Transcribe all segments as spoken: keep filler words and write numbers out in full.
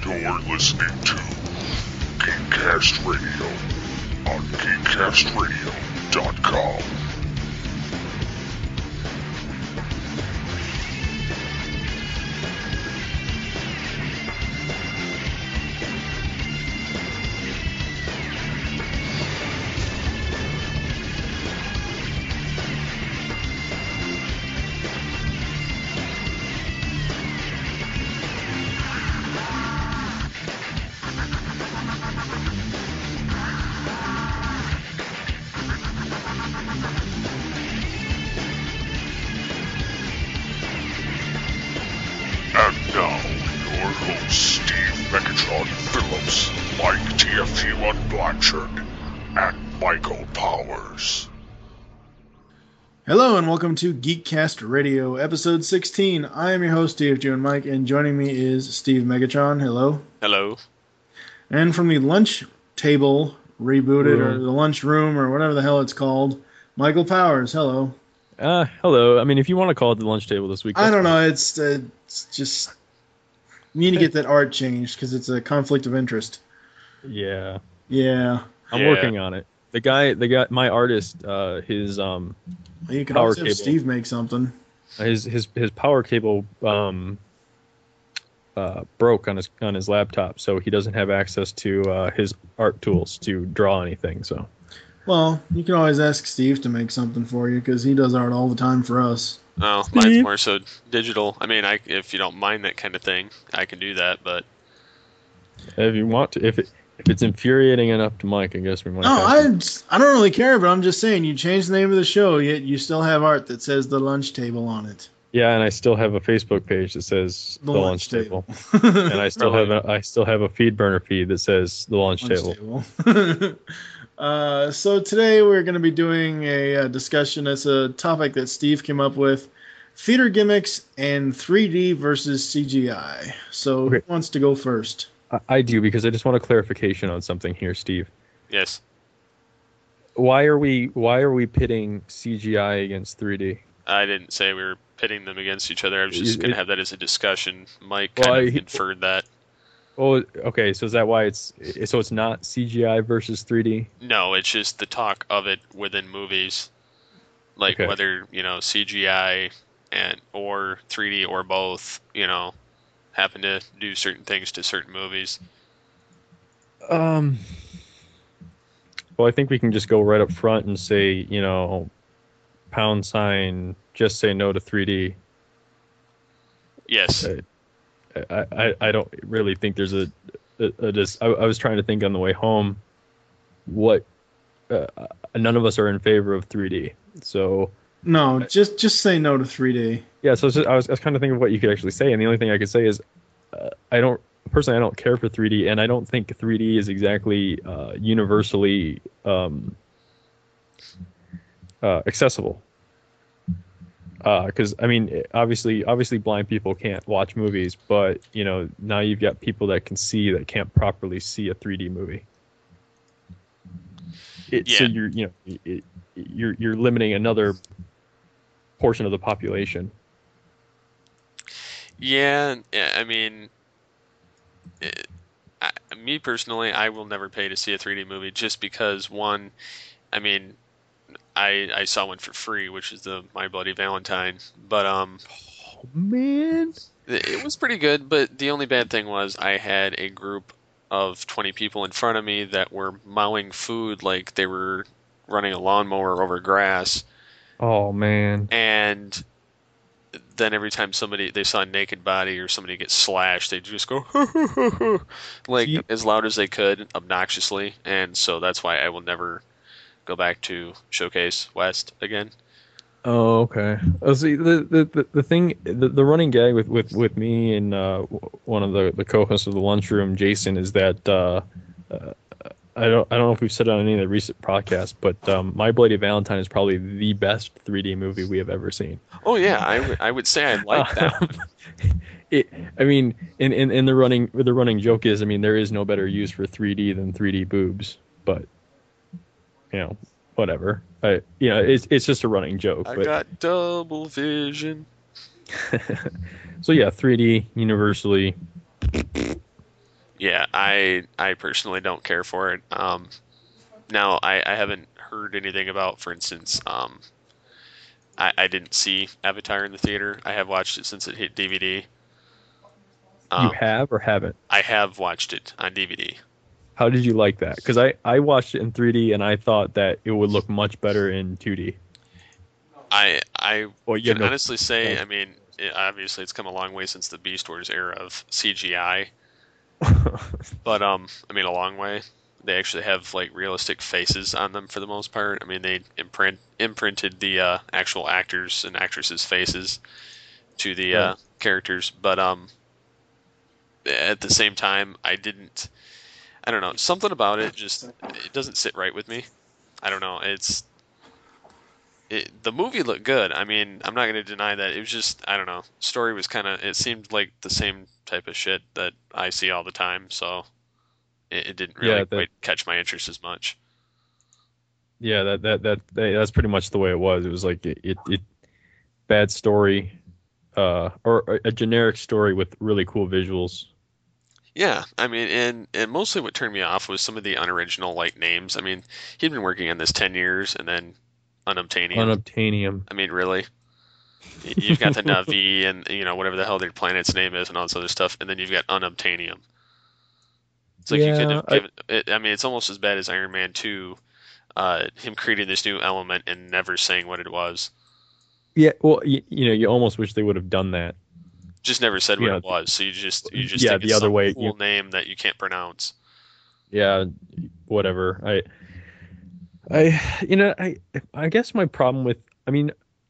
You're listening to Geekcast Radio on geekcast radio dot com. Hello and welcome to Geekcast Radio, episode sixteen. I am your host, D F G and Mike, and joining me is Steve Megatron. Hello. Hello. And from the lunch table rebooted, room. or the lunch room, or whatever the hell it's called, Michael Powers. Hello. Uh, hello. I mean, if you want to call it the lunch table this week. I don't know. It's, uh, it's just... We need to get that art changed, because it's a conflict of interest. Yeah. Yeah. I'm Yeah. working on it. The guy, the guy, my artist, uh, his um, Well, you can power always have cable. Steve make something. his his his power cable um, uh, broke on his on his laptop, so he doesn't have access to uh, his art tools to draw anything. So. Well, you can always ask Steve to make something for you, because he does art all the time for us. Oh, mine's more so digital. I mean, I, if you don't mind that kind of thing, I can do that, but... If you want to, if it if it's infuriating enough to Mike, I guess we might. No, have I, to. I don't really care, but I'm just saying, you changed the name of the show, yet you still have art that says The Lunch Table on it. Yeah, and I still have a Facebook page that says The the, Lunch lunch, table, Table. and I still Really? have a I still have a feed burner feed that says the lunch, Lunch table. Table. uh, so today we're going to be doing a, uh discussion. It's a topic that Steve came up with: theater gimmicks and three D versus C G I. So Okay. who wants to go first? I, I do because I just want a clarification on something here, Steve. Yes. Why are we why are we pitting C G I against three D? I didn't say we were pitting them against each other. I was just It- going to it- have that as a discussion. Mike Well, kind of I- inferred that. Oh, okay. So is that why it's so it's not C G I versus three D? No, it's just the talk of it within movies. Like, Okay. whether, you know, C G I and or three D or both, you know, happen to do certain things to certain movies. Um. Well, I think we can just go right up front and say, you know, pound sign, just say no to three D. Yes. Uh, I, I, I don't really think there's a, a, a just I, I was trying to think on the way home what uh, none of us are in favor of three D. So No, just just say no to three D. yeah, so it's just, I was I was kind of thinking of what you could actually say, and the only thing I could say is uh, I don't personally I don't care for three D, and I don't think three D is exactly uh, universally um, uh, accessible. Because I mean, obviously, obviously, blind people can't watch movies, but you know, now you've got people that can see that can't properly see a three D movie. It, So Yeah. you're, you know, it, you're you're limiting another portion of the population. Yeah, yeah, I mean, it, I, me personally, I will never pay to see a three D movie just because, one, I mean, I I saw one for free, which is the My Bloody Valentine, but um, Oh man! it, it was pretty good. But the only bad thing was I had a group of twenty people in front of me that were mowing food like they were running a lawnmower over grass, Oh man! and then every time somebody they saw a naked body or somebody get slashed, they'd just go like See- as loud as they could, obnoxiously, and so that's why I will never go back to Showcase West again. Oh, okay. Oh, see, the the, the, the thing, the, the running gag with, with, with me and uh, w- one of the, the co-hosts of the lunchroom, Jason, is that uh, uh, I don't I don't know if we've said it on any of the recent podcasts, but um, My Bloody Valentine is probably the best three D movie we have ever seen. Oh yeah, I would I would say I like that. Um, it, I mean, in, in, in the running the running joke is, I mean, there is no better use for three D than three D boobs, but you know, whatever. I, you know, it's it's just a running joke. I but, got double vision. So yeah, three D universally Yeah, I I personally don't care for it. Um, now I, I haven't heard anything about, for instance, um, I, I didn't see Avatar in the theater. I have watched it since it hit D V D. You Um, have or haven't? I have watched it on D V D. How did you like that? Because I, I watched it in three D and I thought that it would look much better in two D. I I Well, you can have no. honestly say, no. I mean, it, obviously it's come a long way since the Beast Wars era of C G I, but um, I mean a long way. They actually have like realistic faces on them for the most part. I mean, they imprint imprinted the uh, actual actors and actresses' faces to the uh, Right. characters, but um, at the same time, I didn't. I don't know. Something about it just it doesn't sit right with me. I don't know. It's it, the movie looked good. I mean, I'm not going to deny that. It was just I don't know. Story was kind of. It seemed like the same type of shit that I see all the time. So it, it didn't really Yeah, that quite catch my interest as much. yeah that, that that that that's pretty much the way it was. It was like it it, it bad story, uh, or a generic story with really cool visuals. Yeah, I mean, and and mostly what turned me off was some of the unoriginal like names. I mean, he'd been working on this ten years, and then unobtainium. Unobtainium. I mean, really? Y- You've got the Navi and you know whatever the hell their planet's name is and all this other stuff, and then you've got unobtainium. It's like you could Yeah, have I, given. It, I mean, it's almost as bad as Iron Man two, uh, him creating this new element and never saying what it was. yeah. Well, you, you know, you almost wish they would have done that. Just never said You what know, it was. So you just you just yeah, think the it's other some way. You, cool name that you can't pronounce. yeah, whatever. I, I, you know, I, I guess my problem with, I mean,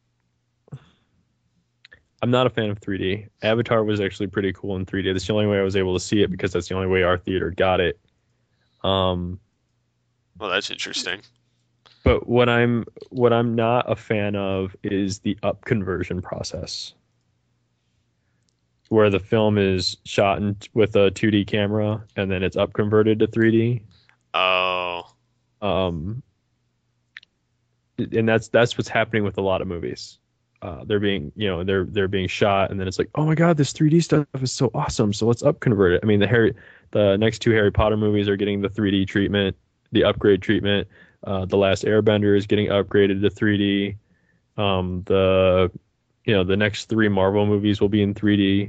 I'm not a fan of three D. Avatar was actually pretty cool in three D. That's the only way I was able to see it because that's the only way our theater got it. Um, Well, that's interesting. but what I'm what I'm not a fan of is the up conversion process, where the film is shot in, with a two D camera and then it's up converted to three D. Oh, Um, and that's that's what's happening with a lot of movies. Uh, they're being, you know, they're they're being shot, and then it's like, oh my god, this three D stuff is so awesome. So let's up convert it. I mean, the Harry, the next two Harry Potter movies are getting the three D treatment, the upgrade treatment. Uh, the Last Airbender is getting upgraded to three D. Um, the, you know, the next three Marvel movies will be in three D.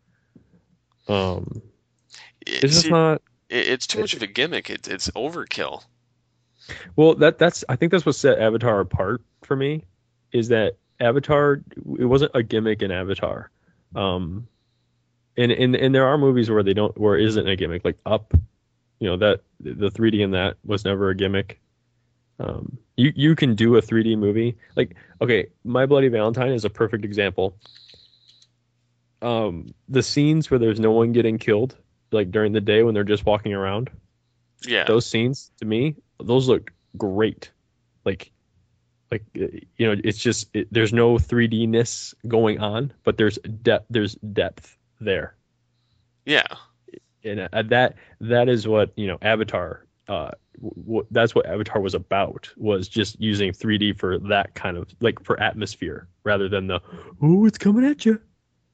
Um, it, it's just see, not. it, it's too much of a gimmick. It's it's overkill. Well, that that's I think that's what set Avatar apart for me, is that Avatar, it wasn't a gimmick in Avatar. Um, and and and there are movies where they don't where it isn't a gimmick, like Up, you know, that the three D in that was never a gimmick. Um, you you can do a three D movie. Like, okay, My Bloody Valentine is a perfect example. Um, the scenes where there's no one getting killed, like during the day when they're just walking around, Yeah, those scenes to me, those look great. Like like uh, you know, it's just it, there's no three D-ness going on, but there's depth there's depth there. yeah, And uh, that that is what, you know, Avatar, uh w- w- that's what Avatar was about, was just using three D for that kind of, like, for atmosphere rather than the, oh, it's coming at you.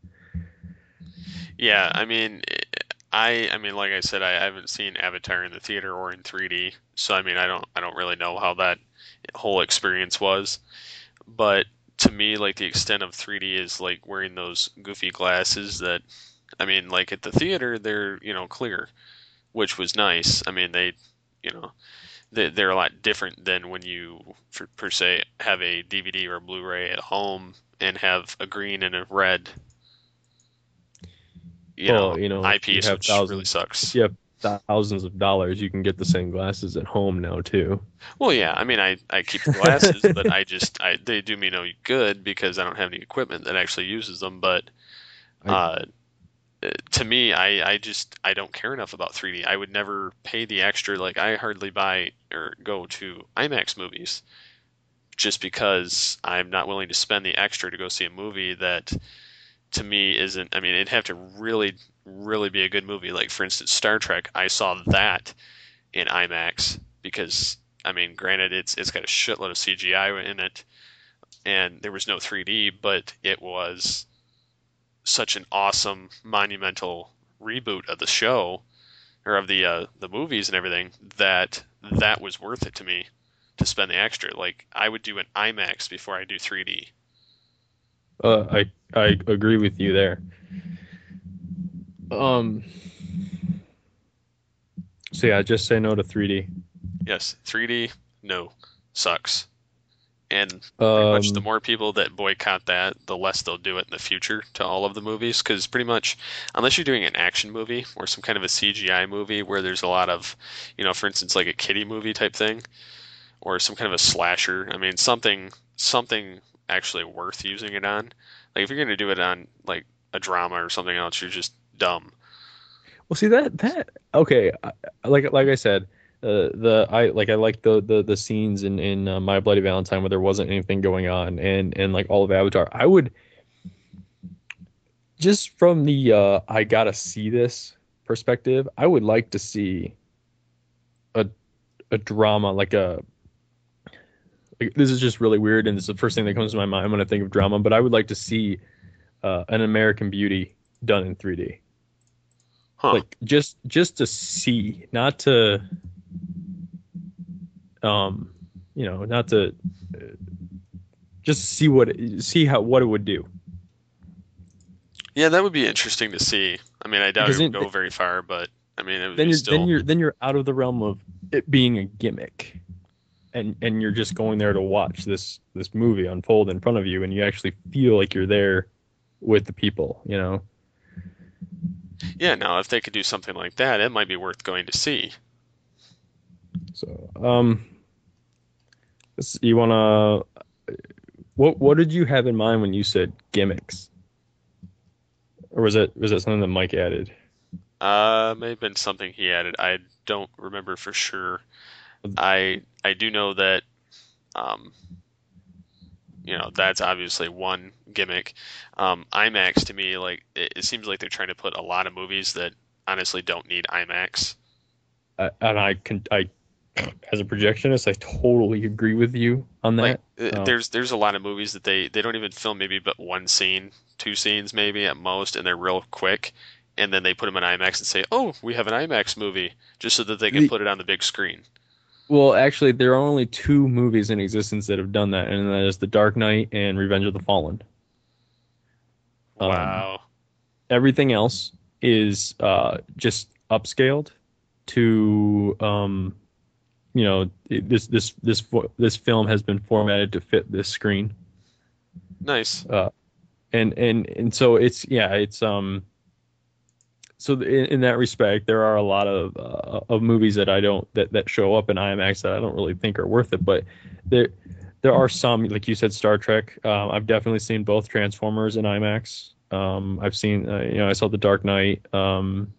yeah. I mean, I I mean, like I said, I haven't seen Avatar in the theater or in three D, so I mean, I don't I don't really know how that whole experience was. But to me, like the extent of three D is like wearing those goofy glasses that, I mean, like at the theater, they're, you know, clear, which was nice. I mean, they, you know, they, they're a lot different than when you, for, per se, have a D V D or a Blu-ray at home and have a green and a red, you know, Well, you know, if you eyepiece, have which really thousands if sucks. you have thousands of dollars, you can get the same glasses at home now too. Well, yeah, I mean, I, I keep the glasses, but I just, I, they do me no good because I don't have any equipment that actually uses them. But I uh, to me, I, I just, I don't care enough about three D. I would never pay the extra. Like, I hardly buy or go to IMAX movies just because I'm not willing to spend the extra to go see a movie that to me isn't, I mean, it'd have to really, really be a good movie. Like, for instance, Star Trek, I saw that in IMAX because, I mean, granted, it's it's got a shitload of C G I in it, and there was no three D, but it was such an awesome, monumental reboot of the show or of the uh, the movies and everything, that that was worth it to me to spend the extra. Like I would do an IMAX before I do three D. Uh, I I agree with you there. Um. So yeah, just say no to three D. Yes, three D, no, sucks. And pretty much the Um. more people that boycott that, the less they'll do it in the future to all of the movies. Because pretty much, unless you're doing an action movie or some kind of a C G I movie where there's a lot of, you know, for instance, like a kiddie movie type thing, or some kind of a slasher. I mean, something something actually worth using it on. Like if you're gonna do it on like a drama or something else, you're just dumb. Well, see that that okay. I- Like like I said, uh, the I like I like the the the scenes in in uh, My Bloody Valentine where there wasn't anything going on, and and like all of Avatar. I would just from the uh, I gotta see this perspective. I would like to see a a drama like a. Like, this is just really weird, and it's the first thing that comes to my mind when I think of drama. But I would like to see uh, an American Beauty done in three D. Huh. Like just just to see, not to um you know, not to uh, just see what see how what it would do. Yeah, that would be interesting to see. I mean, I doubt Because it would then- go very far, but I mean, it would Then be you're still. then you're then you're out of the realm of it being a gimmick, and and you're just going there to watch this this movie unfold in front of you, and you actually feel like you're there with the people, you know. Yeah, now if they could do something like that, it might be worth going to see. So um, this- you wanna what what did you have in mind when you said gimmicks? Or was it was that something that Mike added? Uh, may have been something he added. I don't remember for sure. I I do know that, um, you know, that's obviously one gimmick. Um, IMAX to me, like it, it seems like they're trying to put a lot of movies that honestly don't need IMAX. I, and I can I as a projectionist, I totally agree with you on Like that. uh, Um, there's there's a lot of movies that they they don't even film maybe but one scene, two scenes maybe at most, and they're real quick, and then they put them in IMAX and say, "Oh, we have an IMAX movie," just so that they can The- put it on the big screen. well, actually, there are only two movies in existence that have done that, and that is The Dark Knight and Revenge of the Fallen. Um, Wow. Everything else is uh, just upscaled to, um, you know, it- this this this fo- this film has been formatted to fit this screen, Nice. uh, and and and so it's yeah, it's um. So in, in that respect, there are a lot of uh, of movies that I don't that, that show up in IMAX that I don't really think are worth it. But there there are some, like you said, Star Trek. Um, I've definitely seen both Transformers in IMAX. Um, I've seen uh, you know I saw The Dark Knight. Um,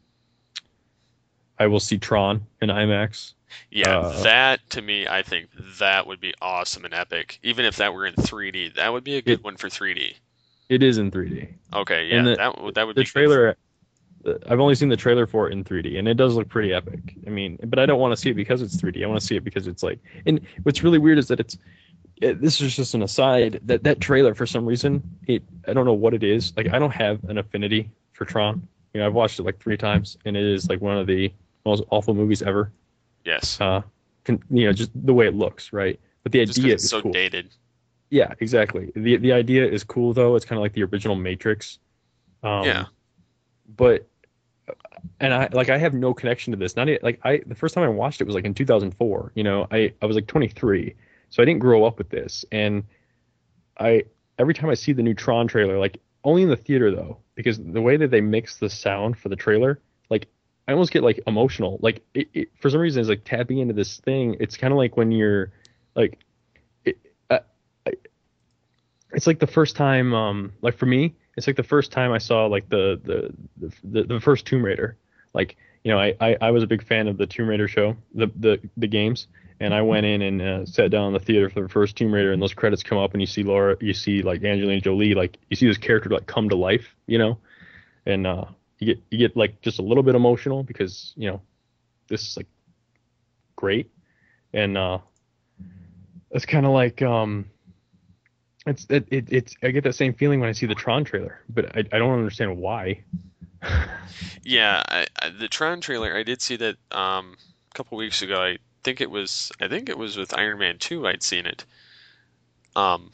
I will see Tron in IMAX. Yeah, Uh, that to me, I think that would be awesome and epic. Even if that were in three D, that would be a good It- one for three D. It is in three D. Okay, yeah, And the- that would that would The be good. trailer. I've only seen the trailer for it in three D, and it does look pretty epic. I mean, but I don't want to see it because it's three D. I want to see it because it's like, and what's really weird is that it's. It, this is just an aside. That that trailer, for some reason, it I don't know what it is. Like, I don't have an affinity for Tron. You know, I've watched it like three times, and it is like one of the most awful movies ever. Yes, Uh, can, you know, just the way it looks, right? But the just 'cause idea it's is so cool. dated. Yeah, exactly. the The idea is cool, though. It's kind of like the original Matrix. Um, Yeah. But and I like I have no connection to this. Not e- like I the first time I watched it was like in two thousand four. You know, I I was like twenty-three, so I didn't grow up with this. And I every time I see the new Tron trailer, like only in the theater though, because the way that they mix the sound for the trailer, like I almost get like emotional. Like it, it for some reason it's like tapping into this thing. It's kind of like when you're like it, I, I, it's like the first time um like for me it's like the first time I saw like the the the, the first Tomb Raider. Like, you know, I, I I was a big fan of the Tomb Raider show, the the the games, and I went in and uh, sat down in the theater for the first Tomb Raider, and those credits come up and you see Laura, you see like Angelina Jolie, like you see this character like come to life, you know, and uh you get you get like just a little bit emotional because, you know, this is like great. And uh it's kind of like um it's it, it it's I get that same feeling when I see the Tron trailer, but I, I don't understand why. Yeah, I, I, the Tron trailer, I did see that um, a couple weeks ago. I think it was, I think it was with Iron Man two. I'd seen it, um,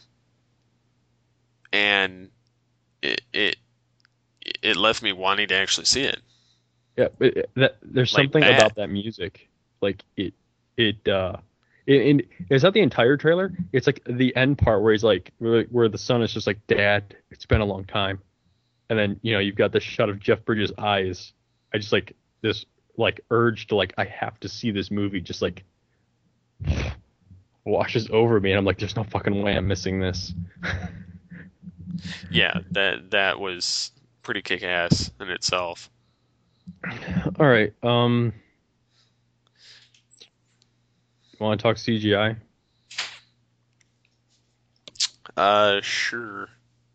and it it it left me wanting to actually see it. Yeah, but it- that there's Like something bad. about that music, like it it uh, it, it it's not the entire trailer. It's like the end part where he's like, where, where the son is just like, Dad, it's been a long time, and then you know you've got this shot of Jeff Bridges' eyes. I just like this like urge to like I have to see this movie just like washes over me, and I'm like, there's no fucking way I'm missing this. Yeah, that that was pretty kick-ass in itself. All right, um, want to talk C G I? Uh, sure.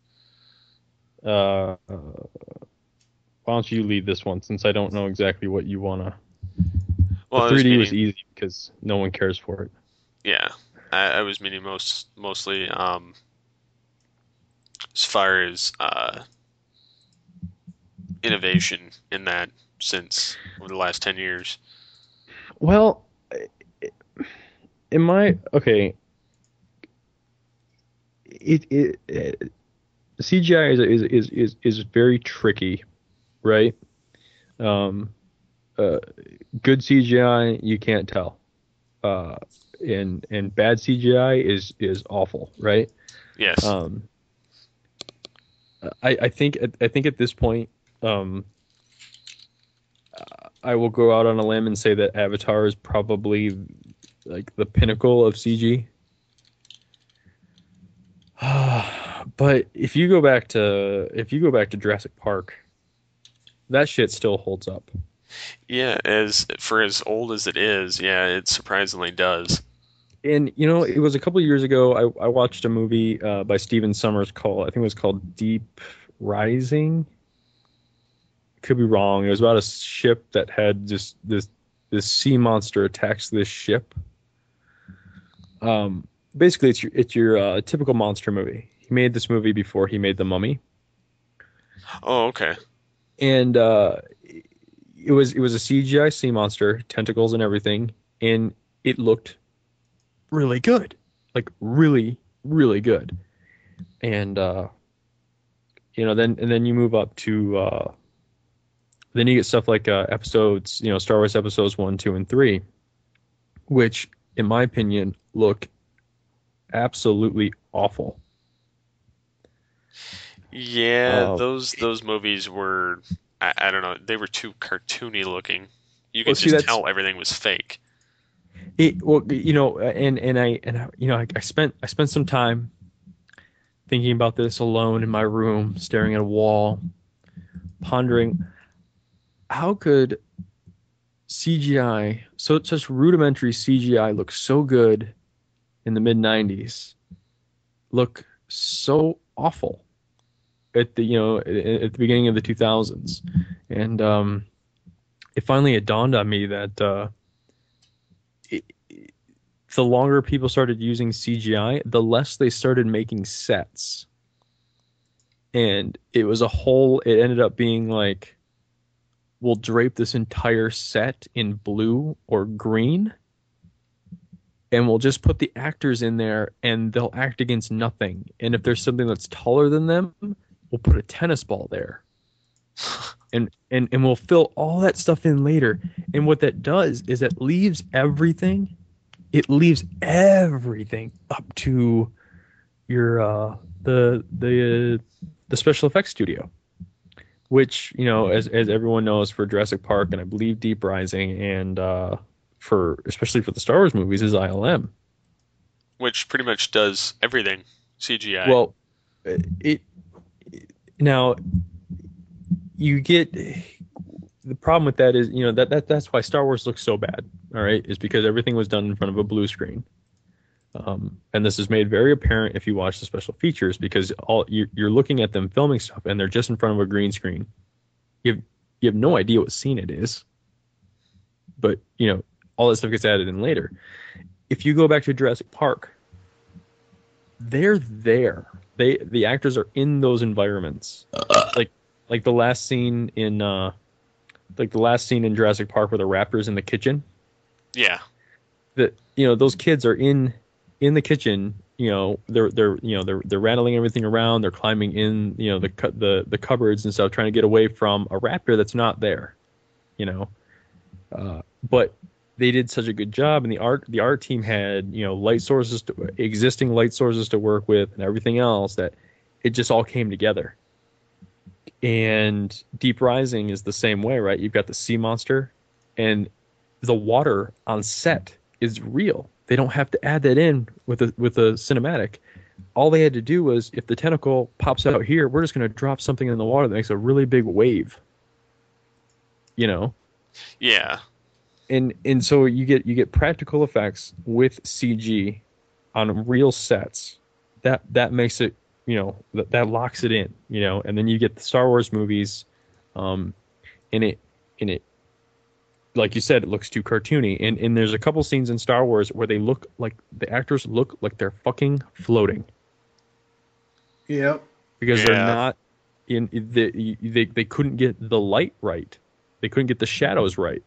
Uh, why don't you lead this one since I don't know exactly what you wanna. Well, I The was three D was meaning, easy because no one cares for it. yeah, I, I was meaning most mostly um as far as uh innovation in that sense over the last ten years. Well, in my okay, it it, it C G I is is is is is very tricky, right? Um, uh, good C G I you can't tell, uh, and and bad C G I is is awful, right? Yes. Um, I I think at, I think at this point, um, I will go out on a limb and say that Avatar is probably like the pinnacle of C G. But if you go back to if you go back to Jurassic Park, that shit still holds up. Yeah, as for as old as it is, yeah, it surprisingly does. And you know, it was a couple of years ago. I, I watched a movie uh, by Steven Sommers called I think it was called Deep Rising. Could be wrong. It was about a ship that had just this this sea monster attacks this ship. Um, basically, it's your it's your uh, typical monster movie. He made this movie before he made The Mummy, Oh, okay. and uh, it was it was a C G I sea monster, tentacles and everything, and it looked really good, like really really good. And uh, you know, then and then you move up to uh, then you get stuff like uh, episodes, you know, Star Wars episodes one, two, and three, which, in my opinion, look absolutely awful. Yeah, Uh, those those movies were I, I don't know, they were too cartoony looking. You well, could see, just that's tell everything was fake. it. Well, you know, and and I and I, you know, I, I spent I spent some time thinking about this alone in my room, staring at a wall, pondering how could C G I, so such rudimentary C G I, look so good in the mid nineties, look so awful at the you know at, at the beginning of the two thousands, and um, it finally it dawned on me that uh, it, the longer people started using C G I, the less they started making sets, and it was a whole. It ended up being like, we'll drape this entire set in blue or green, and we'll just put the actors in there, and they'll act against nothing. And if there's something that's taller than them, we'll put a tennis ball there. And, and and we'll fill all that stuff in later. And what that does is it leaves everything, it leaves everything up to your uh, the the uh, the special effects studio, which, you know, as as everyone knows, for Jurassic Park and I believe Deep Rising, and uh, for especially for the Star Wars movies, is I L M. Which pretty much does everything C G I. Well, it now you get the problem with that is, you know, that, that that's why Star Wars looks so bad. All right, is because everything was done in front of a blue screen. Um, and this is made very apparent if you watch the special features, because all you're, you're looking at them filming stuff and they're just in front of a green screen. You have, you have no idea what scene it is, but you know all that stuff gets added in later. If you go back to Jurassic Park, they're there. They the actors are in those environments, like like the last scene in uh, like the last scene in Jurassic Park where the raptors in the kitchen. Yeah. That you know those kids are in in the kitchen. You know they're they're you know they're they're rattling everything around. They're climbing in you know the cu- the the cupboards and stuff, trying to get away from a raptor that's not there. You know, uh, but they did such a good job, and the art the art team had you know light sources, to, existing light sources to work with, and everything else that it just all came together. And Deep Rising is the same way, right? You've got the sea monster, and the water on set is real. They don't have to add that in with a with a cinematic. All they had to do was, if the tentacle pops out here, we're just going to drop something in the water that makes a really big wave. You know? Yeah. And and so you get you get practical effects with C G on real sets. That that makes it, you know, that, that locks it in, you know. And then you get the Star Wars movies, um, and it and it, like you said, it looks too cartoony. And and there's a couple scenes in Star Wars where they look like the actors look like they're fucking floating. Yep. Because Yeah. they're not in the they they couldn't get the light right. They couldn't get the shadows right.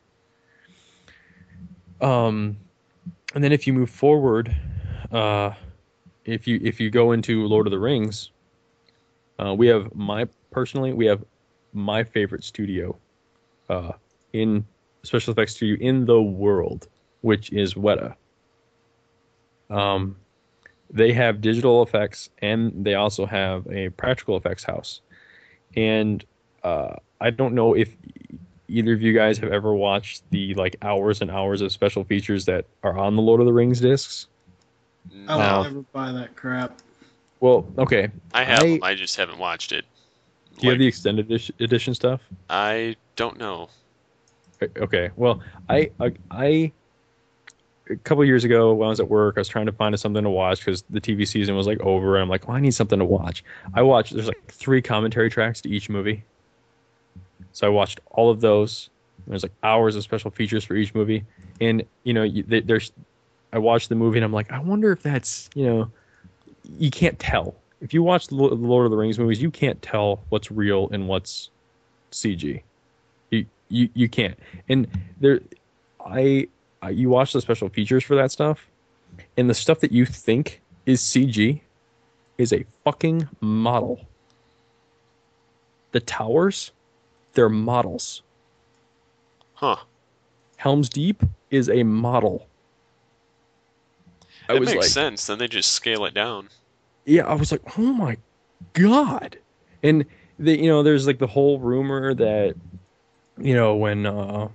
Um, and then if you move forward, uh, if you if you go into Lord of the Rings, uh, we have my personally we have my favorite studio, uh, in special effects studio in the world, which is Weta. Um, they have digital effects and they also have a practical effects house, and uh, I don't know if either of you guys have ever watched the like hours and hours of special features that are on the Lord of the Rings discs. I No. will never buy that crap. Well, okay. I have I, them. I just haven't watched it. Do you have Like, the extended edi- edition stuff? I don't know. Okay. Well, I, I, I a couple years ago when I was at work, I was trying to find something to watch because the T V season was like over, and I'm like, well, I need something to watch. I watched. There's like three commentary tracks to each movie, so I watched all of those. There's like hours of special features for each movie, and you know, you, they, there's. I watched the movie and I'm like, I wonder if that's, you know, you can't tell. If you watch the Lord of the Rings movies, you can't tell what's real and what's C G. You you, you can't. And there, I, I you watch the special features for that stuff, and the stuff that you think is C G is a fucking model. The towers, they're models. Huh. Helm's Deep is a model. I It was makes like, sense. Then they just scale it down. yeah, I was like, oh my god. And the, you know, there's like the whole rumor that, you know, when uh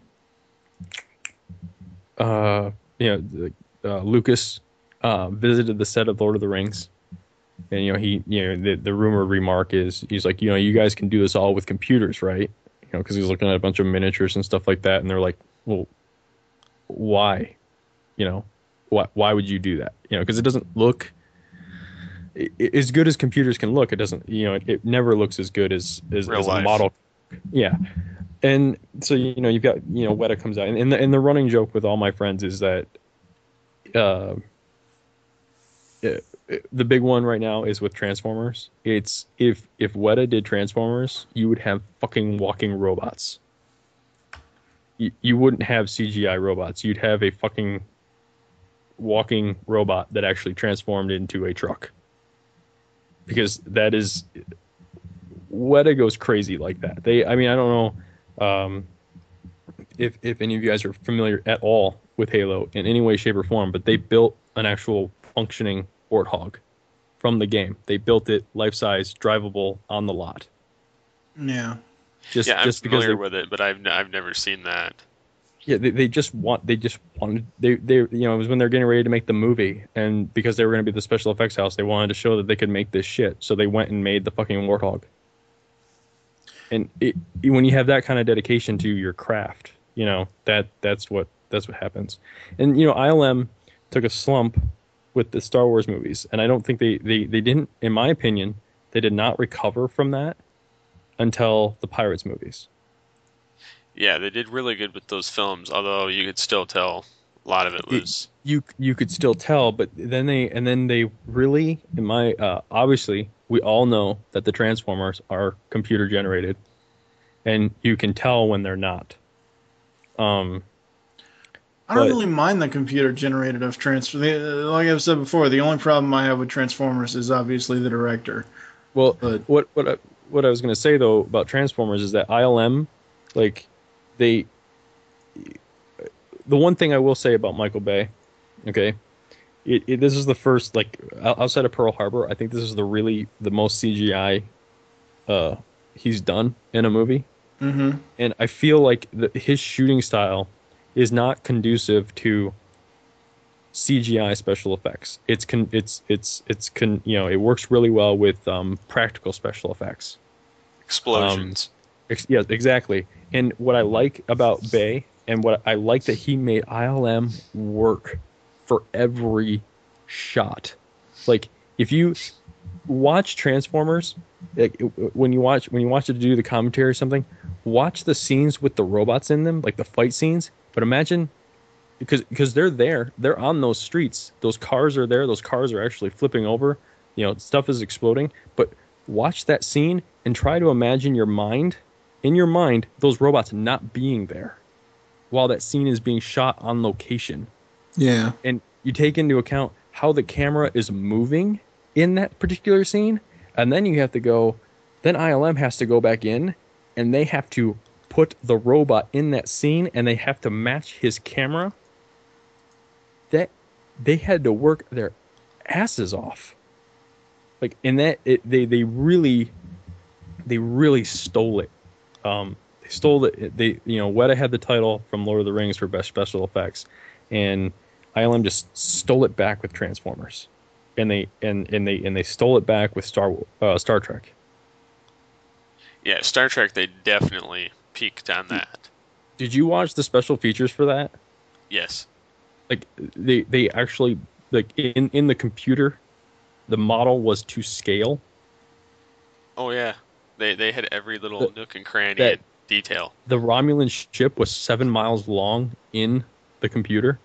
uh you know uh, Lucas uh visited the set of Lord of the Rings, and you know he you know the the rumored remark is he's like, you know, you guys can do this all with computers, right? You know, because he's looking at a bunch of miniatures and stuff like that, and they're like, well, why? You know, why why would you do that? You know, because it doesn't look i- as good as computers can look. It doesn't, you know, it, it never looks as good as as, Real as a life. model. Yeah, and so you know you've got, you know, Weta comes out, and, and the and the running joke with all my friends is that uh, it, it- the big one right now is with Transformers. It's if if Weta did Transformers, you would have fucking walking robots. You, you wouldn't have C G I robots. You'd have a fucking walking robot that actually transformed into a truck. Because that is, Weta goes crazy like that. They, I mean, I don't know um, if if any of you guys are familiar at all with Halo in any way, shape, or form, but they built an actual functioning Warthog from the game. They built it life size, drivable on the lot. Yeah. Just Yeah, I'm just because familiar they, with it, but I've n- I've never seen that. yeah, they, they just want they just wanted they they you know, it was when they're getting ready to make the movie, and because they were going to be the special effects house, they wanted to show that they could make this shit, so they went and made the fucking Warthog. And it, when you have that kind of dedication to your craft, you know, that that's what that's what happens. And you know, I L M took a slump with the Star Wars movies, and I don't think they they they didn't, in my opinion, they did not recover from that until the Pirates movies. Yeah, they did really good with those films, although you could still tell a lot of it was. You you could still tell, but then they and then they really, in my uh, obviously we all know that the Transformers are computer generated. and you can tell when they're not. Um, I don't but- really mind the computer generated of transfer. the- Like I've said before, the only problem I have with Transformers is obviously the director. well, But what what I, what I was going to say though about Transformers is that I L M, like, they. The one thing I will say about Michael Bay, okay, it, it this is the first, like, outside of Pearl Harbor, I think this is the really the most C G I uh he's done in a movie. hmm And I feel like the, his shooting style is not conducive to C G I special effects. It's con, it's it's it's con, you know, it works really well with um, practical special effects. Explosions. Ex- yes, exactly. And what I like about Bay, and what I like that he made I L M work for every shot. Like, if you watch Transformers, like, when you watch when you watch it do the commentary or something, watch the scenes with the robots in them, like the fight scenes. But imagine, because because they're there, they're on those streets. Those cars are there. Those cars are actually flipping over. You know, stuff is exploding. But watch that scene and try to imagine your mind, in your mind, those robots not being there while that scene is being shot on location. yeah, And you take into account how the camera is moving in that particular scene, and then you have to go, then I L M has to go back in, and they have to put the robot in that scene, and they have to match his camera. That they had to work their asses off. Like, in that, it, they they really, they really stole it. Um, they stole it. They, you know, Weta had the title from Lord of the Rings for best special effects, and I L M just stole it back with Transformers, and they and, and they and they stole it back with Star uh, Star Trek. Yeah, Star Trek, they definitely peaked on that. Did you watch the special features for that? Yes. Like, they they actually, like, in in the computer, the model was to scale. Oh, yeah. They they had every little The- nook and cranny that- and detail. The Romulan ship was seven miles long in the computer.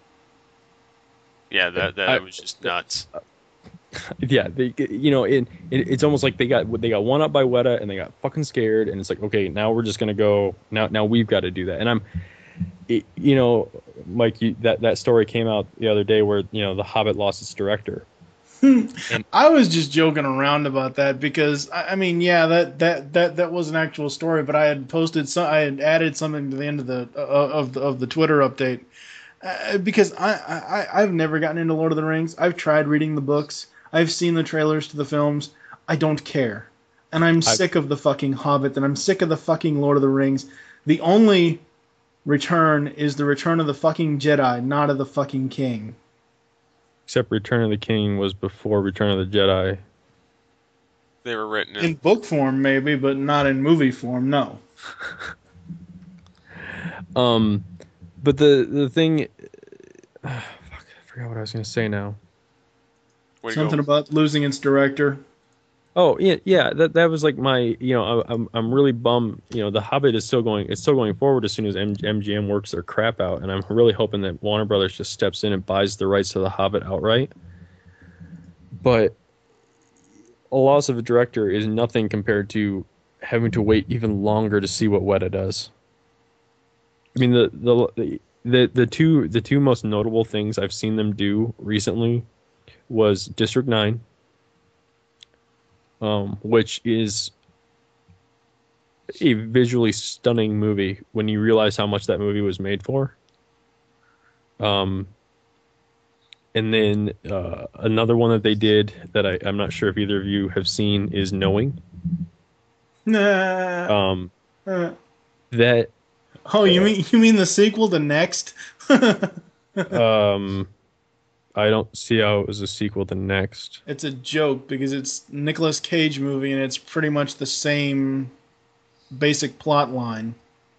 Yeah, that that I- was just nuts. Yeah, they, you know, it, it it's almost like they got they got one up by Weta, and they got fucking scared, and it's like, okay, now we're just gonna go now now we've got to do that. And I'm, it, you know, Mike, you, that that story came out the other day where, you know, The Hobbit lost its director. I was just joking around about that because I, I mean, yeah, that, that that that was an actual story, but I had posted some, I had added something to the end of the uh, of the of the Twitter update uh, because I, I I've never gotten into Lord of the Rings. I've tried reading the books. I've seen the trailers to the films. I don't care, and I'm sick of the fucking Hobbit, and I'm sick of the fucking Lord of the Rings. The only return is the return of the fucking Jedi, not of the fucking King. Except Return of the King was before Return of the Jedi. They were written in, In book form, maybe, but not in movie form. No. Um, but the the thing, uh, fuck, I forgot what I was gonna say now. Way to Something go. about losing its director. Oh yeah, yeah. That that was like my, you know, I, I'm I'm really bummed. You know, The Hobbit is still going. It's still going forward as soon as M- MGM works their crap out, and I'm really hoping that Warner Brothers just steps in and buys the rights to The Hobbit outright. But a loss of a director is nothing compared to having to wait even longer to see what Weta does. I mean, the the the the two the two most notable things I've seen them do recently was District nine. Um, which is a visually stunning movie when you realize how much that movie was made for. Um, and then uh, another one that they did that I, I'm not sure if either of you have seen is Knowing. Nah. Um, Uh, that oh, you mean you mean the sequel to Next? um, I don't see how it was a sequel to Next. It's a joke because it's Nicolas Cage movie and it's pretty much the same basic plot line.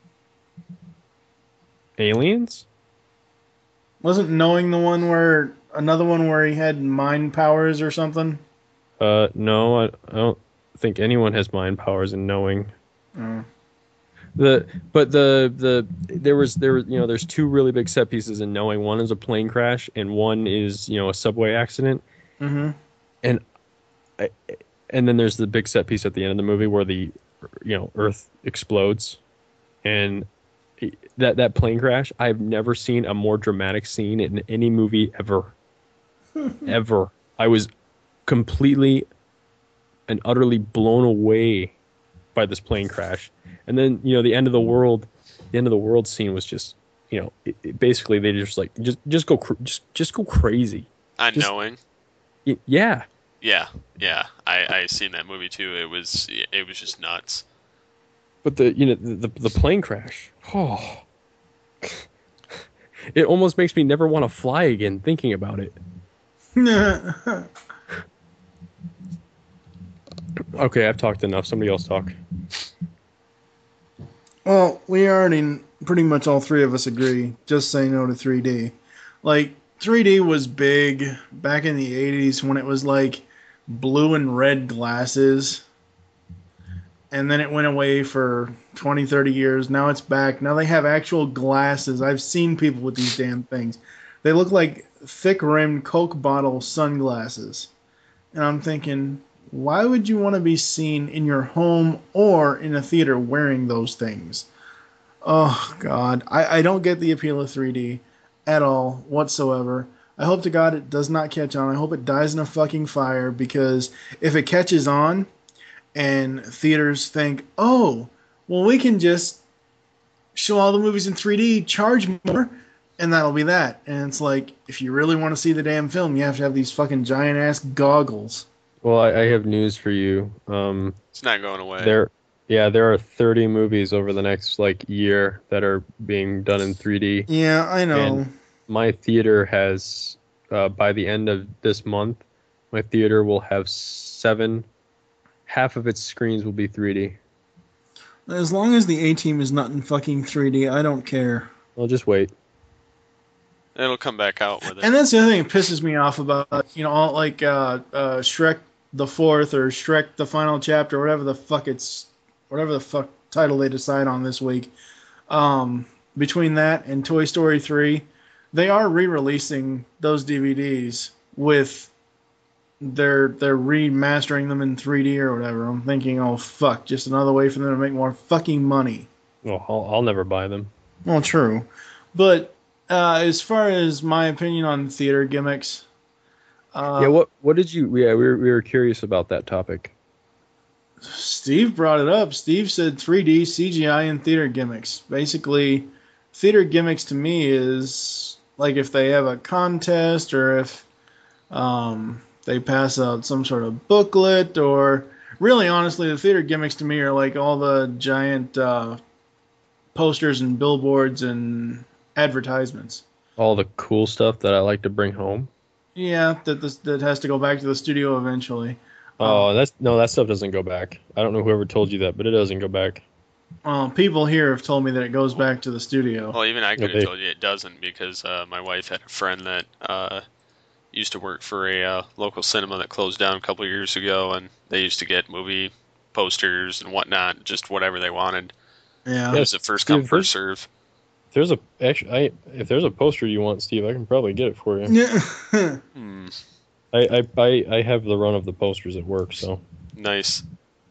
Aliens? Wasn't Knowing the one where another one where he had mind powers or something? Uh, no, I, I don't think anyone has mind powers in Knowing. Oh. The but the the there was there was you know there's two really big set pieces in Knowing. One is a plane crash and one is, you know, a subway accident. Mm-hmm. And I, and then there's the big set piece at the end of the movie where the you know, Earth explodes, and that that plane crash. I've never seen a more dramatic scene in any movie ever, ever. I was completely and utterly blown away by this plane crash, and then you know the end of the world, the end of the world scene was just, you know, it, it basically they just like just just go cr- just just go crazy. Unknowing. Just, yeah. Yeah, yeah. I I seen that movie too. It was it was just nuts. But the you know the the, the plane crash. Oh. It almost makes me never want to fly again thinking about it. Okay, I've talked enough. Somebody else talk. Well, we already pretty much all three of us agree. Just say no to three D. Like three D was big back in the eighties when it was like blue and red glasses. And then it went away for twenty, thirty years. Now it's back. Now they have actual glasses. I've seen people with these damn things. They look like thick-rimmed Coke bottle sunglasses. And I'm thinking, why would you want to be seen in your home or in a theater wearing those things? Oh, God. I, I don't get the appeal of three D at all whatsoever. I hope to God it does not catch on. I hope it dies in a fucking fire, because if it catches on and theaters think, oh, well, we can just show all the movies in three D, charge more, and that'll be that. And it's like, if you really want to see the damn film, you have to have these fucking giant-ass goggles. Well, I, I have news for you. Um, It's not going away. there, yeah, there are thirty movies over the next like year that are being done in three D. Yeah, I know. And my theater has, uh, by the end of this month, my theater will have seven. Half of its screens will be three D. As long as the A-Team is not in fucking three D, I don't care. I'll just wait. It'll come back out with it. And that's the other thing that pisses me off about, you know, all like uh, uh, Shrek the Fourth or Shrek the Final Chapter, whatever the fuck it's, whatever the fuck title they decide on this week. Um, between that and Toy Story three, they are re-releasing those D V Ds with they're they're remastering them in three D or whatever. I'm thinking, oh fuck, just another way for them to make more fucking money. Well, I'll, I'll never buy them. Well, true, but uh, as far as my opinion on theater gimmicks, uh, Yeah, what what did you? Yeah, we were we were curious about that topic. Steve brought it up. Steve said three D, C G I, and theater gimmicks. Basically, theater gimmicks to me is like if they have a contest or if um, they pass out some sort of booklet, or really honestly, the theater gimmicks to me are like all the giant uh, posters and billboards and advertisements. All the cool stuff that I like to bring home. Yeah, that this, that has to go back to the studio eventually. Oh, that's no, that stuff doesn't go back. I don't know whoever told you that, but it doesn't go back. Uh, people here have told me that it goes back to the studio. Well, even I could have Okay. told you it doesn't, because uh, my wife had a friend that uh, used to work for a uh, local cinema that closed down a couple of years ago, and they used to get movie posters and whatnot, just whatever they wanted. Yeah. It was a first come, Steve, first serve. If there's a actually, I if there's a poster you want, Steve, I can probably get it for you. Yeah. Hmm, I, I, I, I have the run of the posters at work, so nice.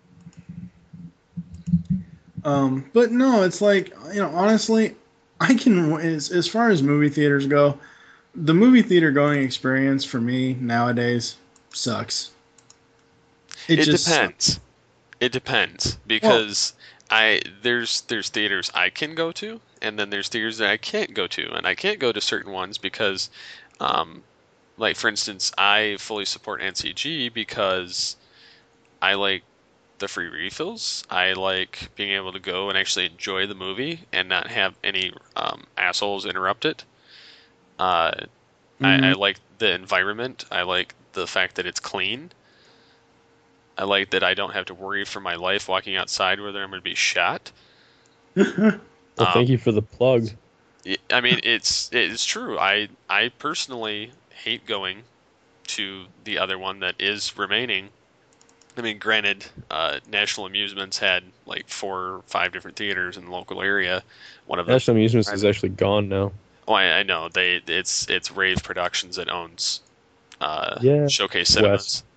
Um, but no, it's like, you know, honestly, I can, as, as far as movie theaters go, the movie theater going experience for me nowadays sucks. It, just depends. It depends because I there's there's theaters I can go to, and then there's theaters that I can't go to, and I can't go to certain ones because, um, like for instance, I fully support N C G because I like the free refills. I like being able to go and actually enjoy the movie and not have any um, assholes interrupt it. Uh, Mhm. I, I like the environment. I like the fact that it's clean. I like that I don't have to worry for my life walking outside whether I'm going to be shot. well, Um, thank you for the plug. Y- I mean, it's it's true. I I personally hate going to the other one that is remaining. I mean, granted, uh, National Amusements had like four or five different theaters in the local area. One of them, National Amusements is actually gone now. oh, I, I know they it's it's Rave Productions that owns uh, Yeah, Showcase West. Cinemas.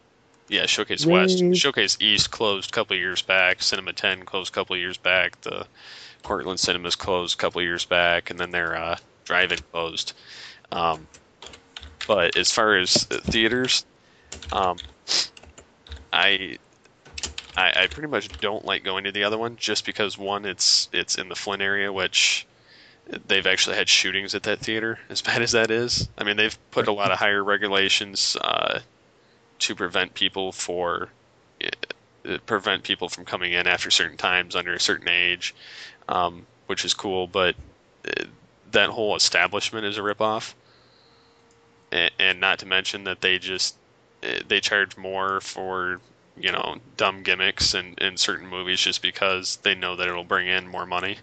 Yeah, Showcase West. Yay. Showcase East closed a couple of years back. Cinema ten closed a couple of years back. The Cortland Cinemas closed a couple of years back, and then their uh, drive-in closed. Um, but as far as theaters, um, I, I I pretty much don't like going to the other one just because one, it's it's in the Flint area, which they've actually had shootings at that theater. As bad as that is, I mean, they've put a lot of higher regulations uh, to prevent people for uh, prevent people from coming in after certain times under a certain age, um, which is cool. But uh, that whole establishment is a ripoff, and, and not to mention that they just uh, they charge more for you know dumb gimmicks in, in certain movies just because they know that it'll bring in more money.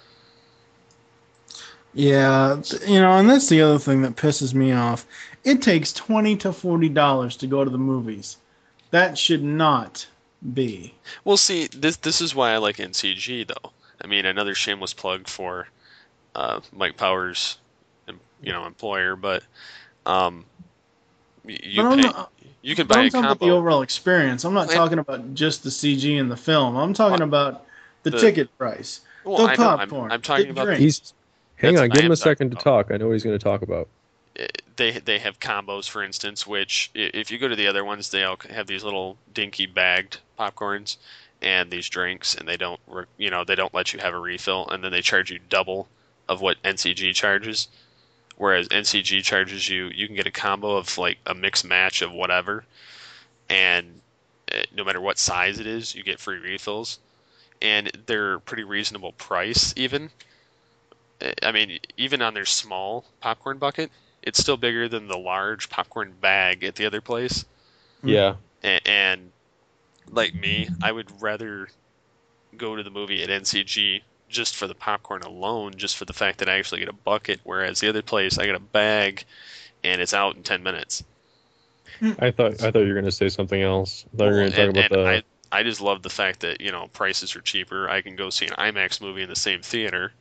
Yeah, th- you know, and that's the other thing that pisses me off. It takes twenty to forty dollars to go to the movies. That should not be. Well, see, this this is why I like N C G though. I mean, another shameless plug for uh, Mike Powers, em- you know, employer, but um, y- you But I'm pay, not, you can but buy I'm a talking about the combo. overall experience. I'm not Well, talking about just the C G and the film. I'm talking Well, about the, the ticket price, well, the I know I'm popcorn, I'm talking the about the, drinks. He's hang that's on, what I give him am a talking second to about. talk. I know what he's going to talk about. Uh, They they have combos, for instance, which i- if you go to the other ones, they all have these little dinky bagged popcorns and these drinks, and they don't re- you know they don't let you have a refill, and then they charge you double of what N C G charges. Whereas N C G charges you, you can get a combo of like a mixed match of whatever, and uh, no matter what size it is, you get free refills, and they're pretty reasonable price even. Uh, I mean, even on their small popcorn bucket, it's still bigger than the large popcorn bag at the other place. Yeah. And, and like me, I would rather go to the movie at N C G just for the popcorn alone, just for the fact that I actually get a bucket, whereas the other place I get a bag and it's out in ten minutes. I thought I thought you were going to say something else. I thought you were going to talk and, about and the. I I just love the fact that you know prices are cheaper. I can go see an IMAX movie in the same theater.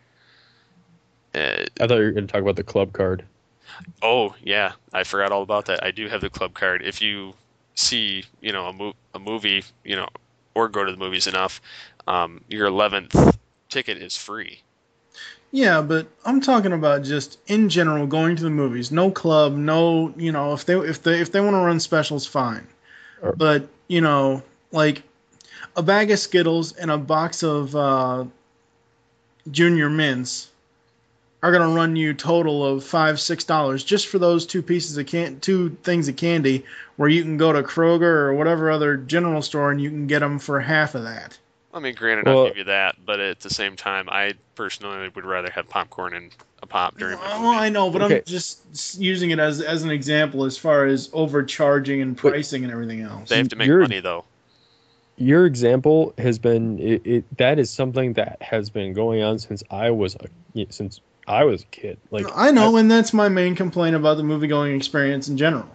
Uh, I thought you were going to talk about the club card. oh yeah, I forgot all about that. I do have the club card. If you see you know a, mo- a movie you know or go to the movies enough, um, your eleventh ticket is free. Yeah, but I'm talking about just in general going to the movies. No club, no, you know, if they if they if they want to run specials, fine. Or- But you know, like a bag of Skittles and a box of uh, Junior Mints are gonna run you total of five six dollars just for those two pieces of can two things of candy. Where you can go to Kroger or whatever other general store and you can get them for half of that. I mean, granted, Well- I'll give you that, but at the same time, I personally would rather have popcorn and a pop during my Well, movie. I know, but Okay. I'm just using it as as an example as far as overcharging and But- pricing and everything else. They have to make You're- money though. Your example has been it, it. That is something that has been going on since I was a since I was a kid. Like I know, and that's my main complaint about the movie going experience in general.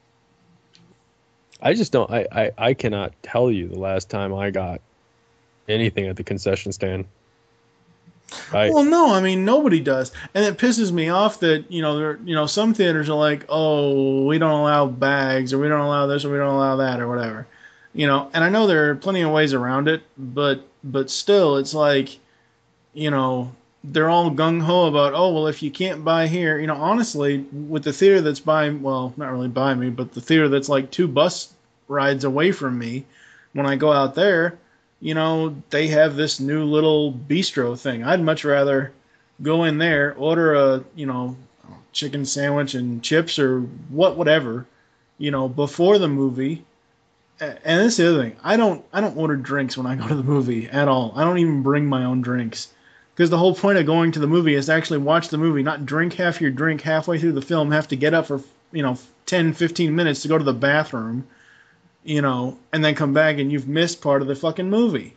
I just don't. I, I I cannot tell you the last time I got anything at the concession stand. I Well, no, I mean nobody does, and it pisses me off that you know there you know some theaters are like, oh, we don't allow bags, or we don't allow this, or we don't allow that, or whatever, you know. And I know there are plenty of ways around it, but but still, it's like, you know, they're all gung ho about, oh, well, if you can't buy here, you know, honestly, with the theater that's by, well, not really by me, but the theater that's like two bus rides away from me, when I go out there, you know, they have this new little bistro thing. I'd much rather go in there, order a, you know, chicken sandwich and chips or what, whatever, you know, before the movie. And this is the other thing. I don't, I don't order drinks when I go to the movie at all. I don't even bring my own drinks. Because the whole point of going to the movie is to actually watch the movie, not drink half your drink halfway through the film, have to get up for, you know, ten, fifteen minutes to go to the bathroom, you know, and then come back and you've missed part of the fucking movie.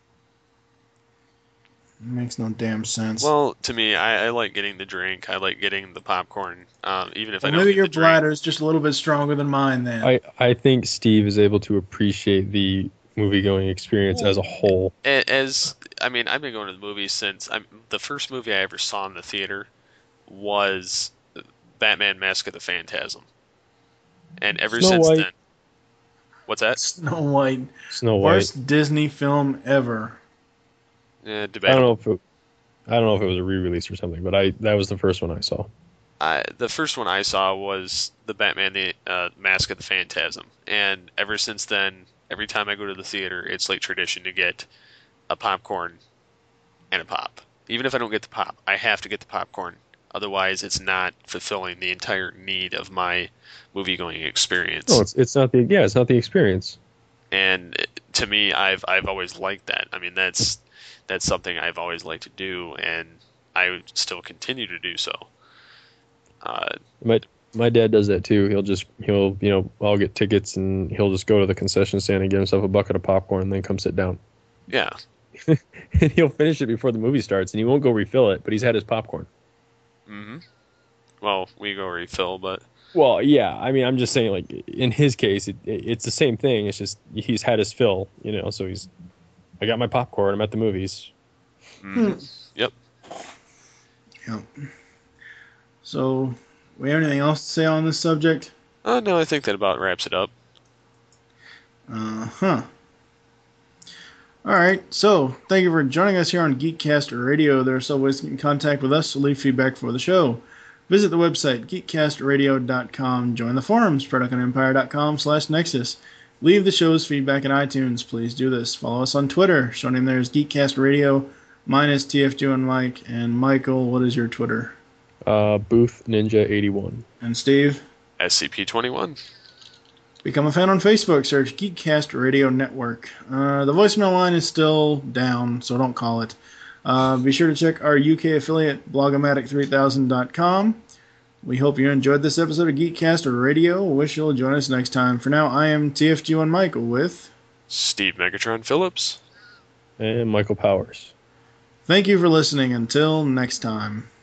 It makes no damn sense. Well, to me, I, I like getting the drink. I like getting the popcorn, um, even if Well, I don't maybe get your the drink. bladder is just a little bit stronger than mine then. I I think Steve is able to appreciate the movie going experience as a whole. A- As I mean, I've been going to the movies since I'm, the first movie I ever saw in the theater was Batman: Mask of the Phantasm, and ever Snow since White. then, What's that? Snow White. Snow White. Worst Disney film ever. Eh, I debatable. don't know if it, I don't know if it was a re-release or something, but I that was the first one I saw. I, the first one I saw was the Batman, the uh, Mask of the Phantasm, and ever since then, every time I go to the theater, it's like tradition to get a popcorn and a pop. Even if I don't get the pop, I have to get the popcorn. Otherwise, it's not fulfilling the entire need of my movie-going experience. No, it's it's not the yeah, it's not the experience. And it- to me, I've I've always liked that. I mean, that's that's something I've always liked to do, and I would still continue to do so. Uh, My my dad does that too. He'll just he'll you know I'll get tickets and he'll just go to the concession stand and get himself a bucket of popcorn and then come sit down. yeah, And he'll finish it before the movie starts and he won't go refill it, but he's had his popcorn. hmm Well, we go refill, but Well, yeah, I mean I'm just saying like in his case it, it, it's the same thing. It's just he's had his fill, you know. So he's I got my popcorn. I'm at the movies. mm, yep. Yep. So, we have anything else to say on this subject? Uh, no, I think that about wraps it up. Uh huh. All right. So, thank you for joining us here on Geekcast Radio. There are several ways to get in contact with us, so leave feedback for the show. Visit the website, geekcast radio dot com. Join the forums, product empire dot com slash nexus. Leave the show's feedback in iTunes. Please do this. Follow us on Twitter. Show name there is Geekcast Radio. Mine is T F G and Mike. And Michael, what is your Twitter? Uh, Booth Ninja eighty-one. And Steve? S C P twenty-one. Become a fan on Facebook. Search Geekcast Radio Network. Uh, the voicemail line is still down, so don't call it. Uh, be sure to check our U K affiliate, blogomatic three thousand dot com. We hope you enjoyed this episode of Geekcast Radio. Wish you'll join us next time. For now, I am T F G one Michael with Steve Megatron Phillips. And Michael Powers. Thank you for listening. Until next time.